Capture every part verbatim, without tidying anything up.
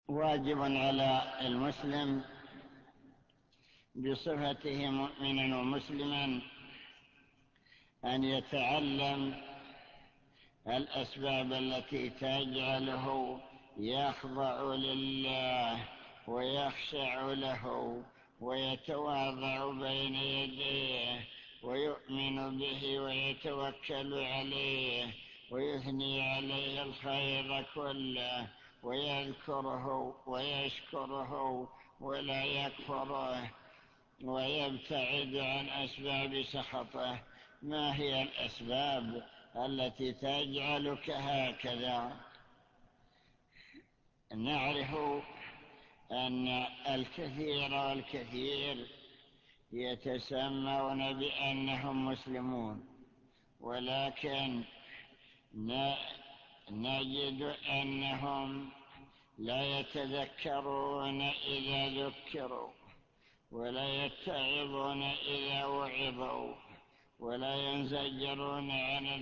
واجب على المسلم بصفته مؤمنا ومسلما أن يتعلم الأسباب التي تجعله يخضع لله ويخشع له ويتواضع بين يديه ويؤمن به ويتوكل عليه ويثني عليه الخير كله ويذكره ويشكره ولا يكفره ويبتعد عن أسباب سخطه. ما هي الأسباب التي تجعلك هكذا؟ نعرف أن الكثير والكثير يتسمون بأنهم مسلمون، ولكن نجد أنهم لا يتذكرون إذا ذكروا، ولا يتعظون إذا وعظوا، ولا ينزجرون عن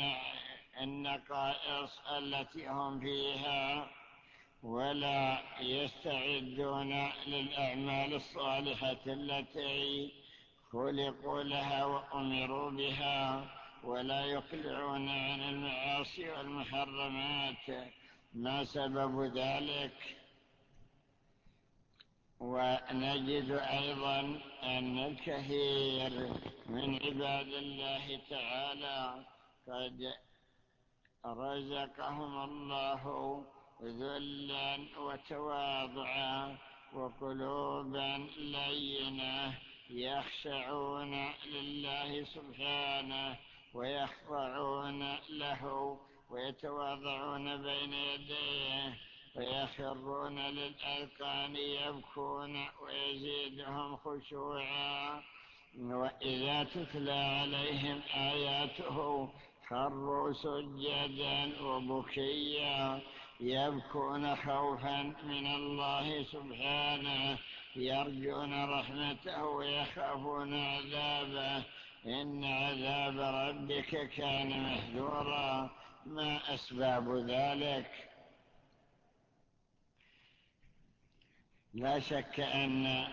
النقائص التي هم فيها، ولا يستعدون للأعمال الصالحة التي خلقوا لها وأمروا بها، ولا يقلعون عن المعاصي والمحرمات. ما سبب ذلك؟ ونجد أيضا أن الكثير من عباد الله تعالى قد رزقهم الله ذلا وتواضعا وقلوبا لينة يخشعون لله سبحانه ويخضعون له ويتواضعون بين يديه ويخرون للأذقان يبكون ويزيدهم خشوعا، وإذا تتلى عليهم آياته خروا سجدا وبكيا يبكون خوفا من الله سبحانه، يرجون رحمته ويخافون عذابه. إن عذاب ربك كان محذورا. ما أسباب ذلك؟ لا شك أن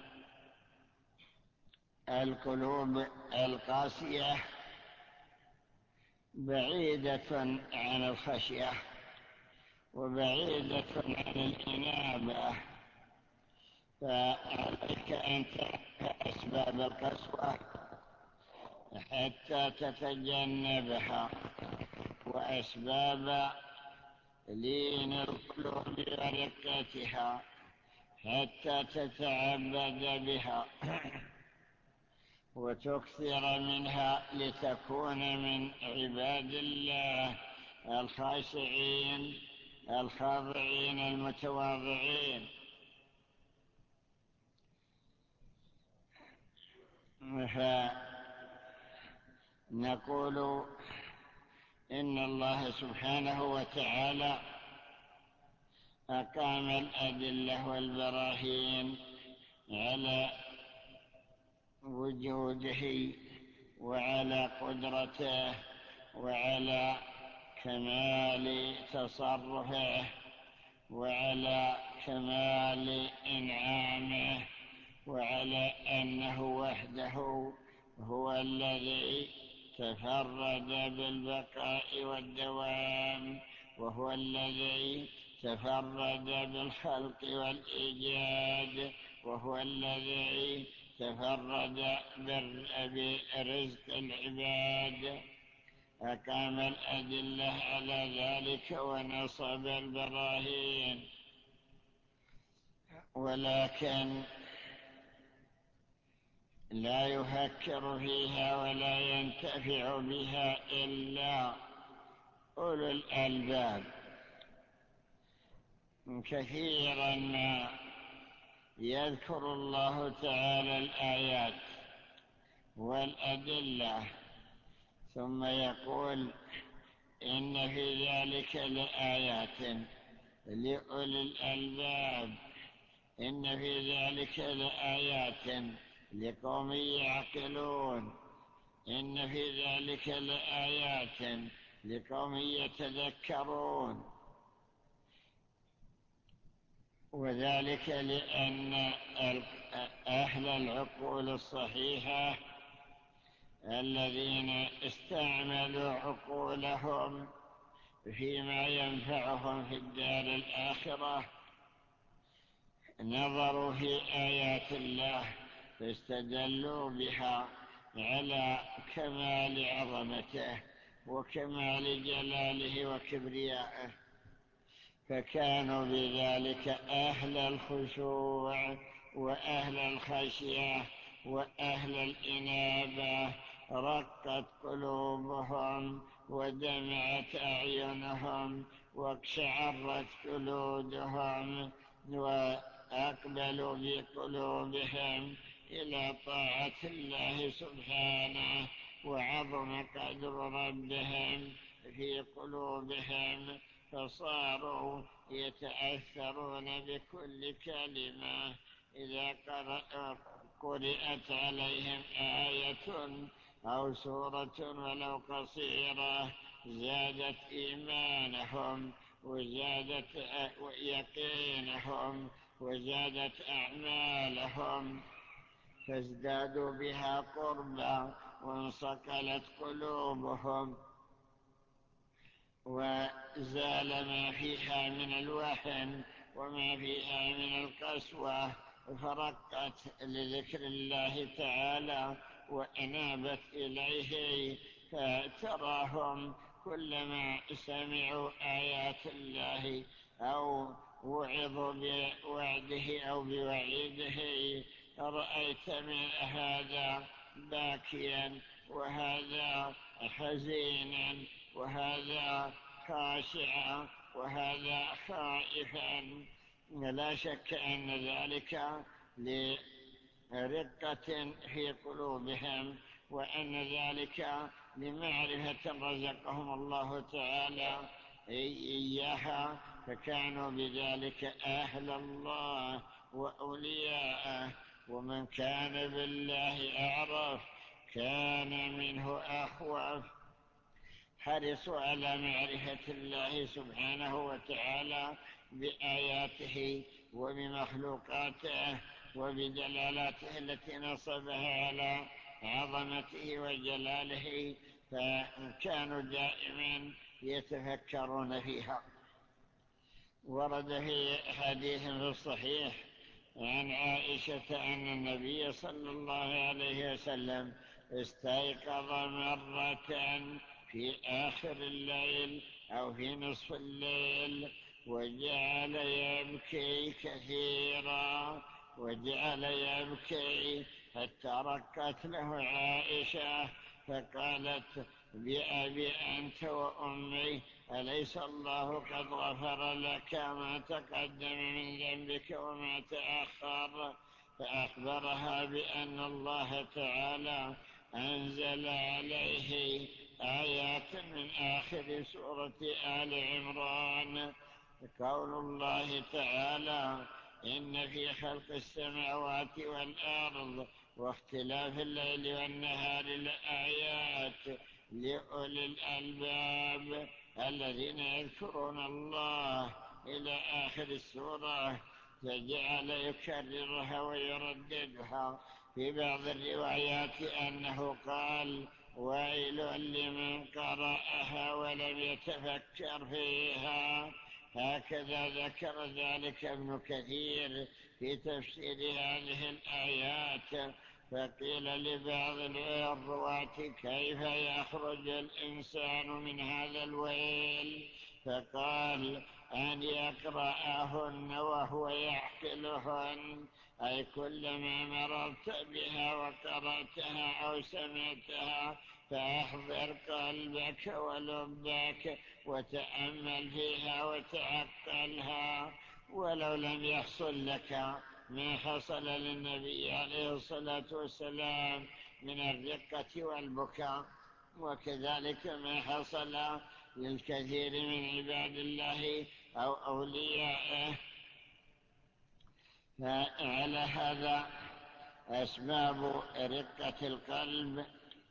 القلوب القاسية بعيدة عن الخشية وبعيدة عن الإنابة، فعليك أن تعرف أسباب القسوة حتى تتجنبها، وأسباب لين القلوب ورقتها حتى تتعبد بها وتكثر منها لتكون من عباد الله الخاشعين الخاضعين المتواضعين. فنقول إن الله سبحانه وتعالى أقام الأدلة والبراهين على وجوده وعلى قدرته وعلى كمال تصرفه وعلى كمال إنعامه، وعلى أنه وحده هو الذي تفرد بالبقاء والدوام، وهو الذي تفرد بالخلق والإيجاد، وهو الذي تفرد برزق العباد. أقام الأدلة على ذلك ونصب البراهين، ولكن لا يفكر فيها ولا ينتفع بها إلا أولو الألباب. كثيرا ما يذكر الله تعالى الآيات والأدلة ثم يقول إن في ذلك لآيات لأولي الألباب، إن في ذلك لآيات لقوم يعقلون، إن في ذلك لآيات لقوم يتذكرون. وذلك لأن أهل العقول الصحيحة الذين استعملوا عقولهم فيما ينفعهم في الدار الآخرة نظروا في آيات الله فاستدلوا بها على كمال عظمته وكمال جلاله وكبريائه، فكانوا بذلك أهل الخشوع وأهل الخشية وأهل الإنابة، رقت قلوبهم ودمعت أعينهم واقشعرت جلودهم، وأقبلوا بقلوبهم إلى طاعة الله سبحانه، وعظم قدر ربهم في قلوبهم، فصاروا يتأثرون بكل كلمة إذا قرأت عليهم آية أو سورة ولو قصيرة زادت إيمانهم وزادت يقينهم وزادت أعمالهم، فازدادوا بها قربا وانصقلت قلوبهم وزال ما فيها من الوهن وما فيها من القسوة، فرقت لذكر الله تعالى وأنابت إليه، فتراهم كلما سمعوا آيات الله أو وعظوا بوعده أو بوعيده رأيت من هذا باكيا وهذا حزينا وهذا خاشعا وهذا خائفا. لا شك أن ذلك لرقة في قلوبهم، وأن ذلك لمعرفة رزقهم الله تعالى إياها، فكانوا بذلك أهل الله وأولياءه. ومن كان بالله أعرف كان منه أخوف، حرصوا على معرفة الله سبحانه وتعالى بآياته وبمخلوقاته وبدلالاته التي نصبها على عظمته وجلاله، فكانوا دائما يتفكرون فيها. ورد في حديث في الصحيح عن عائشة أن النبي صلى الله عليه وسلم استيقظ مرة في آخر الليل أو في نصف الليل وجعل يبكي كثيرا وجعل يبكي حتى ركت له عائشة فقالت: بأبي أنت وأمي، أليس الله قد غفر لك ما تقدم من ذنبك وما تأخر؟ فأخبرها بأن الله تعالى أنزل عليه آيات من آخر سورة آل عمران، قول الله تعالى: إن في خلق السماوات والأرض واختلاف الليل والنهار لآيات لأولي الألباب الذين يذكرون الله إلى آخر السورة، فجعل يكررها ويرددها. في بعض الروايات أنه قال: ويل لمن قرأها ولم يتفكر فيها. هكذا ذكر ذلك ابن كثير في تفسير هذه الآيات. فقيل لبعض الرواة: كيف يخرج الإنسان من هذا الويل؟ فقال: أن يقرأهن وهو يعقلهن، أي كلما مررت بها وقرأتها أو سمعتها فأحضر قلبك ولبك وتأمل فيها وتعقلها. ولو لم يحصل لك ما حصل للنبي عليه الصلاة والسلام من الرقة والبكاء، وكذلك ما حصل للكثير من عباد الله أو أوليائه. فعلى هذا أسباب رقة القلب: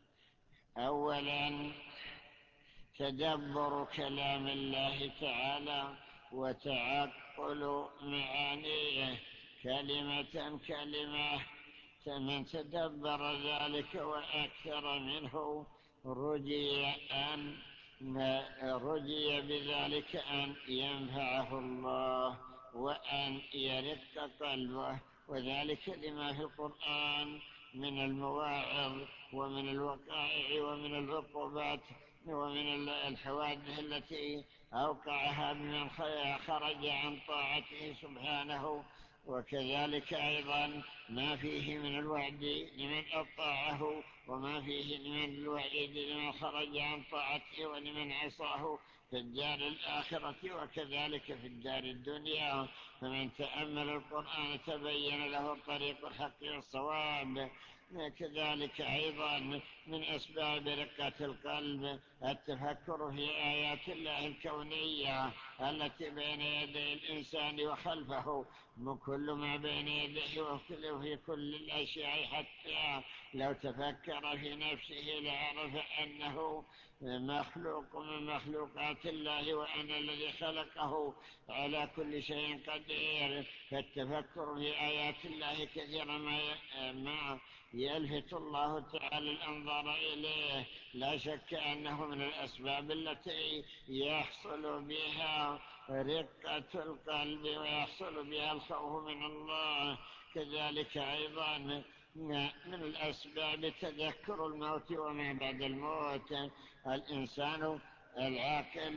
أولا تدبر كلام الله تعالى وتعقل تعقل معانيه كلمة كلمة. من تدبر ذلك وأكثر منه رجي أن رجي بذلك أن ينفعه الله وأن يرق قلبه، وذلك لما في القرآن من المواعظ ومن الوقائع ومن العقوبات ومن الحوادث التي أوقعها بمن خرج عن طاعته سبحانه، وكذلك أيضا ما فيه من الوعد لمن أطاعه وما فيه من الوعيد لمن خرج عن طاعته ولمن عصاه في الدار الآخرة وكذلك في الدار الدنيا. فمن تأمل القرآن تبين له طريق الحق والصواب. كذلك أيضا من أسباب رقة القلب التفكر في آيات الله الكونية التي بين يدي الإنسان وخلفه، وكل ما بين يديه وكل في كل الأشياء، حتى لو تفكر في نفسه لعرف أنه مخلوق من مخلوقات الله وأن الذي خلقه على كل شيء قدير. فالتفكر في آيات الله كثيرا ما يلفت الله تعالى الأنظار إليه. لا شك أنه من الأسباب التي يحصل بها رقة القلب ويحصل بها الخوف من الله. كذلك أيضا من الأسباب تذكر الموت وما بعد الموت. الإنسان العاقل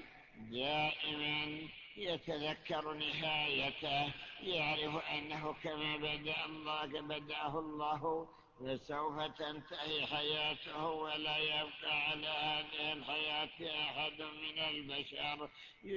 دائما يتذكر نهايته، يعرف أنه كما بدأ الله بدأه الله وسوف تنتهي حياته ولا يبقى على هذه الحياة أحد من البشر.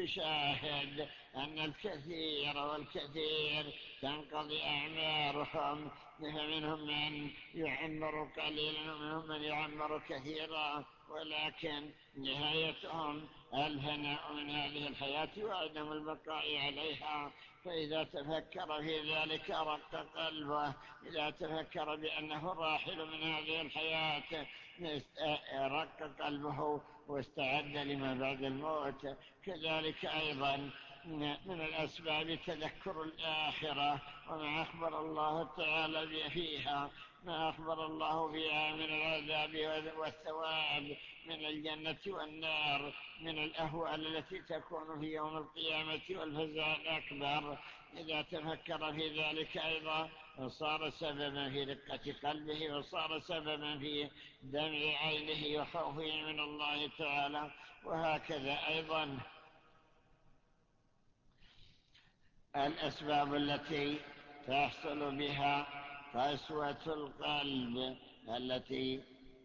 يشاهد أن الكثير والكثير تنقضي أعمارهم، فمنهم من يعمر قليلا ومنهم من يعمر كثيرا، ولكن نهايتهم الفناء من هذه الحياة وعدم البقاء عليها. فإذا تفكر في ذلك رق قلبه، إذا تفكر بأنه راحل من هذه الحياة رق قلبه واستعد لما بعد الموت. كذلك أيضا من الأسباب تذكر الآخرة وما أخبر الله تعالى فيها، ما أخبر الله فيها من العذاب والثواب، من الجنة والنار، من الأهوال التي تكون في يوم القيامة والفزع الأكبر. إذا تفكر في ذلك أيضا صار سببا في رقة قلبه وصار سببا في دمع عينه وخوفه من الله تعالى. وهكذا أيضا الأسباب التي تحصل بها قسوة القلب التي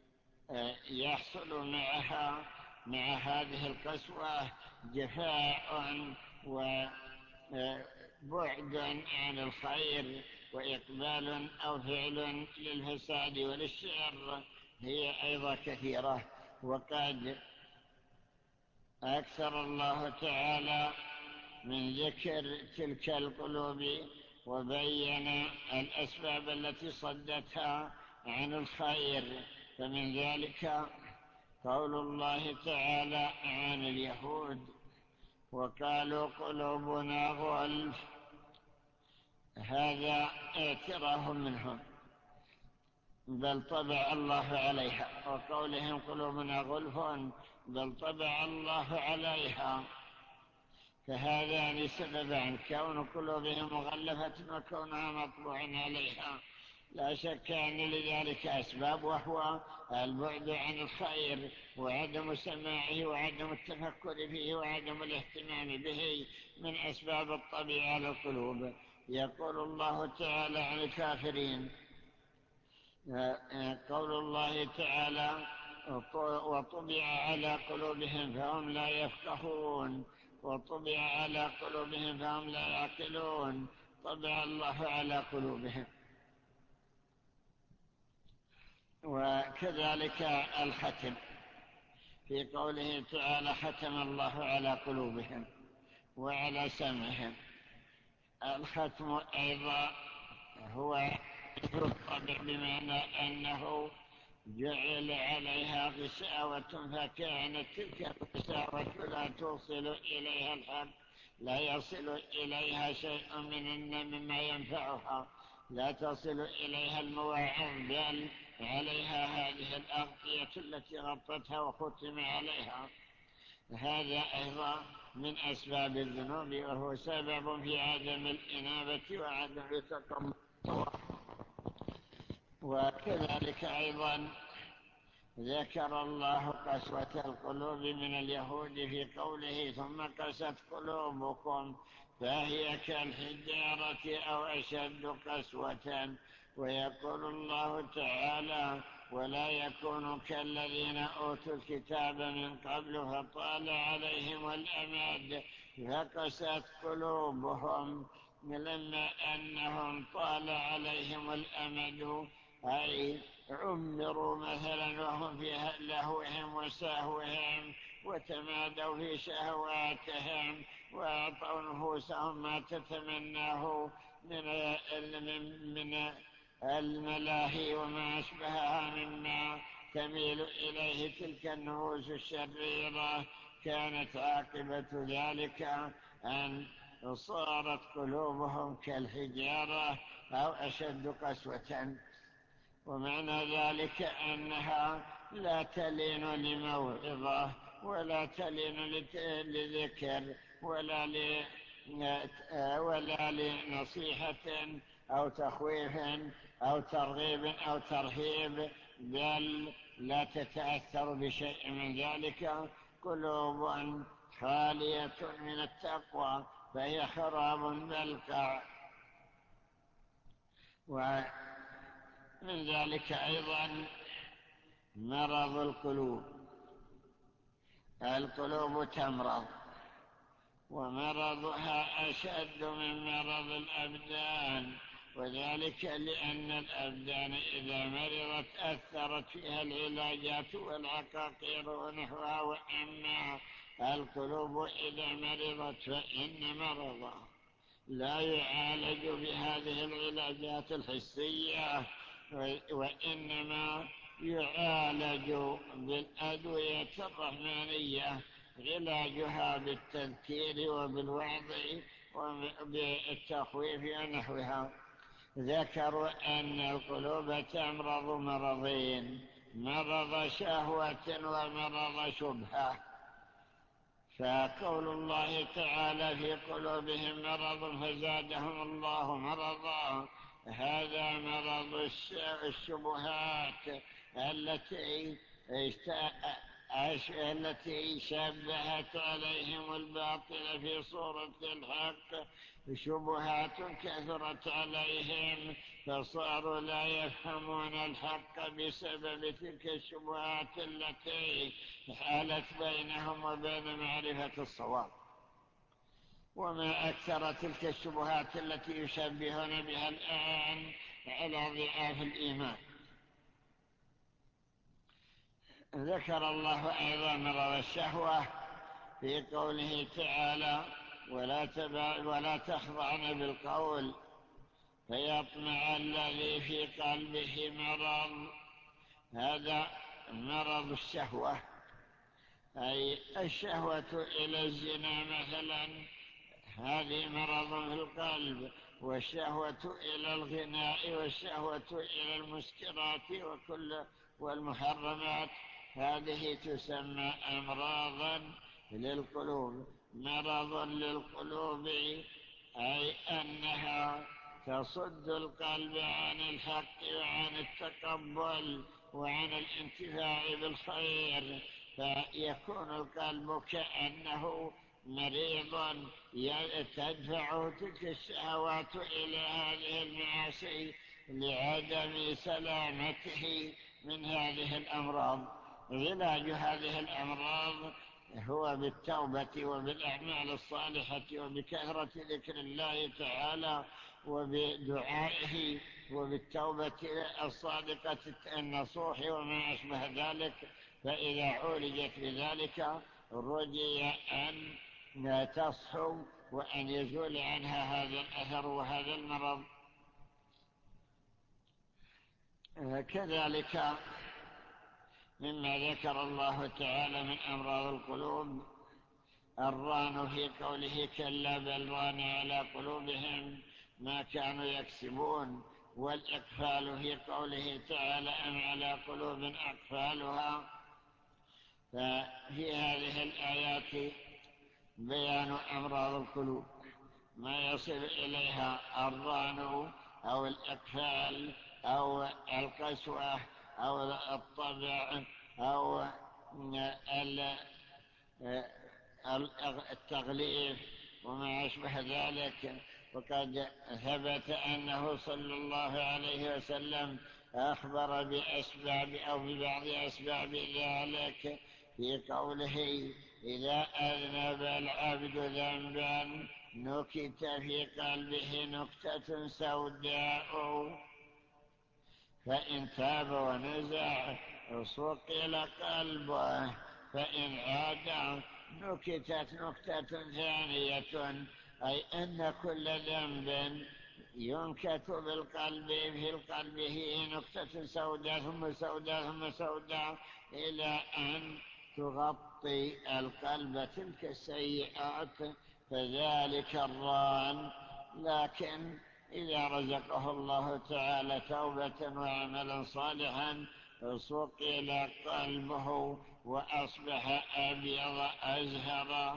يحصل معها مع هذه القسوة جفاء وبعد عن الخير وإقبال أو فعل للفساد وللشر، هي أيضا كثيرة. وقد أكثر الله تعالى من ذكر تلك القلوب وبين الأسباب التي صدتها عن الخير. فمن ذلك قول الله تعالى عن اليهود: وقالوا قلوبنا غلف. هذا اعتراف منهم، بل طبع الله عليها. وقولهم قلوبنا غلف بل طبع الله عليها. فهذان سببان: كون قلوبهم مغلفة وكونها مطبوع عليها. لا شك أن لذلك أسباب، وهو البعد عن الخير وعدم سماعه وعدم التفكر فيه وعدم الاهتمام به من أسباب الطبيعة على القلوب. يقول الله تعالى عن الكافرين: قول الله تعالى: وطبع على قلوبهم فهم لا يفقهون، وطبع على قلوبهم فهم لا يعقلون. طبع الله على قلوبهم. وكذلك الختم في قوله تعالى: ختم الله على قلوبهم وعلى سمعهم. الختم أيضا هو الطبع، بمعنى أنه جعل عليها غشاوة، فكانت تلك الغشاوة لا توصل إليها الحق لا يصل إليها شيء من مما ينفعها، لا تصل إليها المواعظ، بل عليها هذه الأغطية التي غطتها وختم عليها. هذا أيضا من أسباب الذنوب، وهو سبب في عدم الإنابة وعدم تقبل. وكذلك أيضا ذكر الله قسوة القلوب من اليهود في قوله ثم قست قلوبكم فهي كالحجارة أو أشد قسوة. ويقول الله تعالى ولا يكونوا كالذين أوتوا الكتاب من قبل فطال عليهم الأمد فقست قلوبهم، لما أنهم طال عليهم الأمد أي عمروا مثلا وهم في لهوهم وسهوهم وتمادوا في شهواتهم وأعطوا نفوسهم ما تتمناه من من الملاهي وما أشبهها مما تميل إليه تلك النفوس الشريرة. كانت عاقبة ذلك أن صارت قلوبهم كالحجارة أو أشد قسوة. ومعنى ذلك أنها لا تلين لموعظة ولا تلين لذكر ولا ولا لنصيحة أو تخويف أو ترغيب أو ترهيب، بل لا تتأثر بشيء من ذلك. قلوب خالية من التقوى فهي خراب بلقع. ومن ذلك أيضا مرض القلوب. القلوب تمرض، ومرضها أشد من مرض الأبدان، وذلك لأن الأبدان إذا مرضت أثرت فيها العلاجات والعقاقير ونحوها، وأما القلوب إذا مرضت فإن مرضها لا يعالج بهذه العلاجات الحسية، وإنما يعالج بالأدوية الرحمانية، علاجها بالتذكير وبالوعظ وبالتخويف ونحوها. ذكروا أن القلوب تمرض مرضين: مرض شهوة ومرض شبهة. فقول الله تعالى في قلوبهم مرض فزادهم الله مرضا، هذا مرض الشبهات التي التي شبهت عليهم الباطل في صورة الحق. شبهات كثرت عليهم فصاروا لا يفهمون الحق بسبب تلك الشبهات التي حالت بينهم وبين معرفة الصواب. وما أكثر تلك الشبهات التي يشبهون بها الآن على ضعاف الإيمان. ذكر الله أيضا مرض الشهوة في قوله تعالى ولا, ولا تخضعن بالقول فيطمع الذي في قلبه مرض. هذا مرض الشهوة، أي الشهوة إلى الزنا مثلا، هذه مرض في القلب. والشهوة إلى الغناء والشهوة إلى المسكرات وكل والمحرمات، هذه تسمى أمراضا للقلوب. مرض للقلوب أي أنها تصد القلب عن الحق وعن التقبل وعن الانتفاع بالخير، فيكون القلب كأنه مريضا تدفع تلك الشهوات إلى هذه المعاصي لعدم سلامته من هذه الأمراض. علاج هذه الأمراض هو بالتوبة وبالأعمال الصالحة وبكثرة ذكر الله تعالى وبدعائه وبالتوبة الصادقة النصوح وما أشبه ذلك. فإذا عولجت بذلك رجي أن تصحو وأن يزول عنها هذا الأثر وهذا المرض. كذلك مما ذكر الله تعالى من أمراض القلوب الران في قوله كلا بل ران على قلوبهم ما كانوا يكسبون، والإقفال في قوله تعالى أم على قلوب أقفالها. ففي هذه الآيات بيان أمراض القلوب، ما يصل إليها الران أو الإقفال أو القسوة أو الطبع أو التغليف وما أشبه ذلك. وقد ثبت أنه صلى الله عليه وسلم أخبر بأسباب أو ببعض أسباب ذلك في قوله إذا أذنب العبد ذنبا نكت في قلبه نكتة سوداء فإن تاب ونزع صقل قلبه فإن عاد نكتت نكتة ثانية، أي أن كل ذنب ينكت بالقلب في القلب هي نكتة سوداء ثم سوداء ثم سوداء إلى أن تغطي القلب تلك السيئات، فذلك الران. لكن إذا رزقه الله تعالى توبة وعملا صالحا صقل قلبه وأصبح أبيض أزهر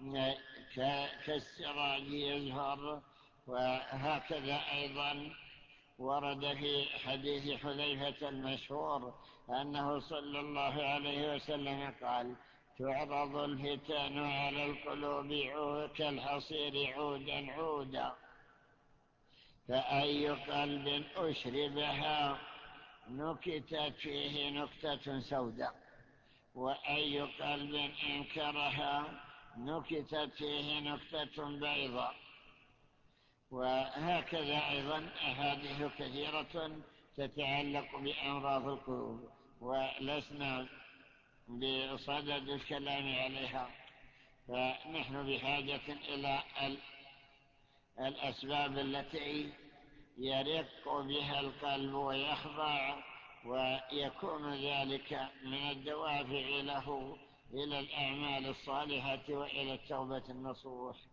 كالسراج يزهر. وهكذا أيضا ورد في حديث حذيفة المشهور أنه صلى الله عليه وسلم قال تعرض الفتن على القلوب كالحصير عودا عودا، فأي قلب أشربها نكتت فيه نكتة سوداء، وأي قلب أنكرها نكتت فيه نكتة بيضاء. وهكذا أيضا أحاديث كثيرة تتعلق بأمراض القلوب، ولسنا بصدد الكلام عليها، فنحن بحاجة إلى الأسباب التي يرق بها القلب ويخضع، ويكون ذلك من الدوافع له إلى الأعمال الصالحة وإلى التوبة النصوح.